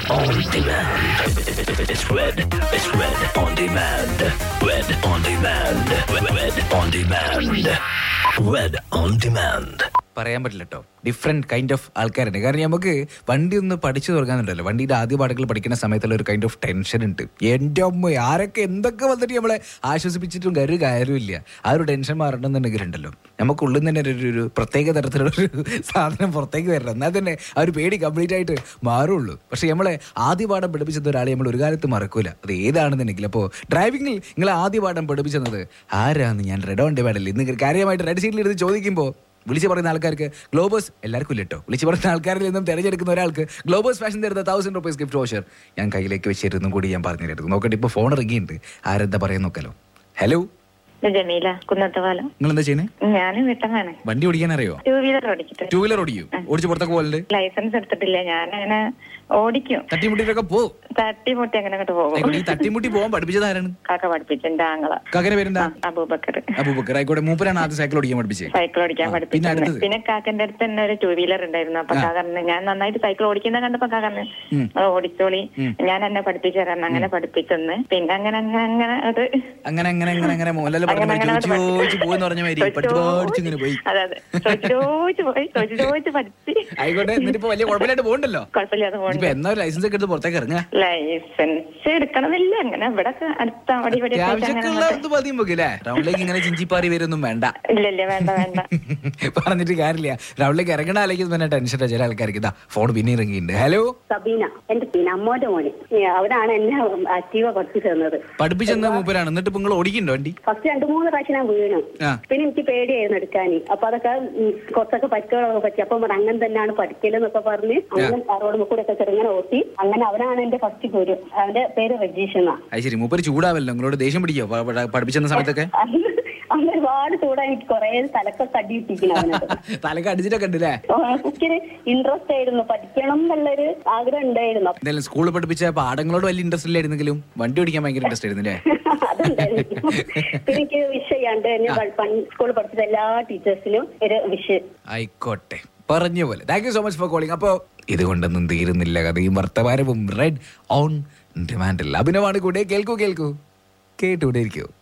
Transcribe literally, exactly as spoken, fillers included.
on demand. It's Red. It's Red on demand. Red on demand. Red on demand. Red on demand. പറയാൻ പറ്റില്ല കേട്ടോ. Different kind of ആൾക്കാരുണ്ട്. കാരണം നമുക്ക് വണ്ടി ഒന്ന് പഠിച്ചു തുടങ്ങാനുണ്ടല്ലോ. വണ്ടിയുടെ ആദ്യ പാഠങ്ങൾ പഠിക്കുന്ന സമയത്തുള്ള ഒരു കൈൻഡ് ഓഫ് ടെൻഷൻ ഉണ്ട്. എൻ്റെ അമ്മ ആരൊക്കെ എന്തൊക്കെ വന്നിട്ട് നമ്മളെ ആശ്വസിപ്പിച്ചിട്ടും ഒരു കാര്യമില്ല. ആ ഒരു ടെൻഷൻ മാറണമെന്നുണ്ടെങ്കിലുണ്ടല്ലോ നമുക്കുള്ളിൽ തന്നെ ഒരു ഒരു പ്രത്യേക തരത്തിലുള്ളൊരു സാധനം പുറത്തേക്ക് വരണം. എന്നാൽ തന്നെ ആ ഒരു പേടി കംപ്ലീറ്റ് ആയിട്ട് മാറുള്ളൂ. പക്ഷേ നമ്മളെ ആദ്യ പാഠം പഠിപ്പിച്ചത് ഒരാളെ നമ്മൾ ഒരു കാലത്ത് മറക്കൂല. അത് ഏതാണെന്നുണ്ടെങ്കിൽ അപ്പോൾ ഡ്രൈവിങ്ങിൽ നിങ്ങളെ ആദ്യ പാഠം പഠിപ്പിച്ചത് ആരാന്ന് ഞാൻ റെഡ് ഓൺ ഡിമാൻഡിൽ ഇന്ന് കാര്യമായിട്ട് റെഡ് സീറ്റിൽ ഇരുന്ന് ചോദിക്കുമ്പോൾ വിളിച്ച് പറയുന്ന ആൾക്കാർക്ക് ഗ്ലോബസ് എല്ലാവർക്കും ഇല്ല കേട്ടോ. വിളിച്ച് പറയുന്ന ആൾക്കാരിൽ നിന്നും തിരഞ്ഞെടുക്കുന്ന ഒരാൾക്ക് ഗ്ലോബസ് ഫാഷൻ തരുന്ന തൗസൻഡ് റുപ്പീസ് ഗിഫ്റ്റ് വോച്ചർ ഞാൻ കയ്യിലേക്ക് വെച്ചിരുന്നും കൂടി ഞാൻ പറഞ്ഞു നോക്കട്ടെ. ഇപ്പോൾ ഫോൺ ഇറങ്ങിയിട്ടുണ്ട്. ആരെന്താ പറയാൻ നോക്കാലോ. ഹലോ, ജമീല കുന്നത്തപാലം. നിങ്ങൾ എന്താ ചെയ്യുന്നത്? ഞാൻ വീട്ടമ്മയാണ്. വണ്ടി ഓടിക്കാൻ അറിയോ? ടൂ വീലർ ഓടിച്ചിട്ട്. ടൂ വീലർ ഓടിക്കും? ഓടിച്ച് പുറത്തൊക്കെ പോകലുണ്ട്? ലൈസൻസ് എടുത്തിട്ടില്ല. ഞാൻ അങ്ങനെ ഓടിക്കും. തട്ടിമുട്ടിട്ടൊക്കെ പോ. തട്ടിമുട്ടി അങ്ങനെ അങ്ങോട്ട് പോകും. ഈ തട്ടിമുട്ടി പോകാൻ പഠിപ്പിച്ചത് ആരാണ്? കാക്ക പഠിപ്പിച്ചു. എന്റെ ആങ്ങള. കാക്കന്റെ പേരെന്താ? അബൂബക്കർ. അബൂബക്കർ ആയിക്കോട്ടെ. മൂപ്പരാണ് ആദ്യം സൈക്കിൾ ഓടിക്കാൻ പഠിപ്പിച്ചത്. സൈക്കിൾ ഓടിക്കാൻ പഠിപ്പിച്ചത്. പിന്നെ കാക്കന്റെ അടുത്ത് തന്നെ ഒരു ടൂ വീലർ ഉണ്ടായിരുന്നു. അപ്പൊ കാക്കറിന് ഞാൻ നന്നായിട്ട് സൈക്കിൾ ഓടിക്കുന്ന കണ്ടപ്പോ കാക്കറിന് ഓടിച്ചോളി ഞാൻ എന്നെ പഠിപ്പിച്ചു തരാൻ അങ്ങനെ പഠിപ്പിച്ചെന്ന്. പിന്നെ അങ്ങനെ അങ്ങനെ അങ്ങനെ അത് അങ്ങനെ അങ്ങനെ അങ്ങനെ അങ്ങനെ മോഹൻലാൽ ആയിക്കോട്ടെ. എന്നിട്ടിപ്പോ വലിയ കുഴപ്പമില്ലാണ്ട് പോകണ്ടല്ലോ. കുഴപ്പമില്ലാതെ പോകും. എന്നാ ലൈസൻസ് ഒക്കെ എടുത്ത് പുറത്തേക്ക് ഇറങ്ങാ. ലൈസൻസ് എടുക്കണമെന്നില്ല. അങ്ങനെ ഇവിടെ അടുത്ത റൗണ്ടിലേക്ക് ഇങ്ങനെ ചിഞ്ചിപ്പാറി വരുമൊന്നും വേണ്ട. ഇല്ലല്ലേ, വേണ്ട വേണ്ട പറഞ്ഞിട്ട് കാര്യമില്ല. റൗണ്ടിലേക്ക് ഇറങ്ങണ ആലോചിക്കും തന്നെ ടെൻഷൻ ചില ആൾക്കാർക്ക്. ഇതാ ഫോൺ പിന്നെ ഇറങ്ങിയിട്ടുണ്ട്. ഹലോ, സബീന. എന്റെ പിന്നെ അമ്മോന്റെ മോന്. അവരാണ് എന്നെ ആക്റ്റീവ പഠിപ്പിച്ചു തന്നത്. പഠിപ്പിച്ചെന്ന മൂപ്പരാണ്. എന്നിട്ട് നിങ്ങൾ ഓടിക്കണ്ടോ വണ്ടി? ഫസ്റ്റ് രണ്ടു മൂന്ന് പ്രാവശ്യം ഞാൻ വീണു. പിന്നെ എനിക്ക് പേടിയായിരുന്നു എടുക്കാൻ. അപ്പൊ അതൊക്കെ കുറച്ചൊക്കെ പറ്റുകളൊക്കെ പറ്റി. അപ്പൊ അങ്ങനെ തന്നെയാണ് പഠിക്കലെന്നൊക്കെ പറഞ്ഞ് അങ്ങനെ റോഡ് കൂടെ ഒക്കെ ചെറുങ്ങനെ ഓട്ടി. അങ്ങനെ അവനാണ് എന്റെ ഫസ്റ്റ് ഗുരു. അവന്റെ പേര് രജീഷ് എന്നാ. അത് ശരി. മൂപ്പര് ചൂടാവല്ലോ നിങ്ങളോട്? ദേഷ്യം പിടിക്കോ പഠിപ്പിച്ചെന്ന സമയത്തൊക്കെ? അങ്ങനെ ഒരുപാട് ചൂടായി കൊറേ തലക്കൊക്കെ അടി കിട്ടിക്കണം. തലക്ക് അടിച്ചിട്ടൊക്കെ ഉണ്ടല്ലേ? എനിക്കൊരു ഇൻട്രസ്റ്റ് ആയിരുന്നു. പഠിക്കണം എന്നുള്ളൊരു ആഗ്രഹം ഉണ്ടായിരുന്നു. എന്തായാലും സ്കൂളിൽ പഠിപ്പിച്ച പാഠങ്ങളോട് വലിയ ഇൻട്രസ്റ്റ് ഇല്ലായിരുന്നെങ്കിലും വണ്ടി ഓടിക്കാൻ ഭയങ്കര ഇൻട്രസ്റ്റ് ആയിരുന്നു അല്ലേ? അതുണ്ടായിരുന്നു. എനിക്ക് വിഷയാണ്ട് എന്നെ സ്കൂളിൽ പഠിപ്പിച്ച എല്ലാ ടീച്ചേഴ്സിനും ഒരു വിഷയം. ആയിക്കോട്ടെ, പറഞ്ഞ പോലെ. Thank you so much for calling. അപ്പോ ഇതുകൊണ്ടൊന്നും തീരുന്നില്ല കഥയും വർത്തമാനവും. റെഡ് ഓൺ ഡിമാൻഡിൽ അഭിനവാണ് കൂടെ. കേൾക്കൂ കേൾക്കൂ കേട്ടുകൂടെ ഇരിക്കൂ.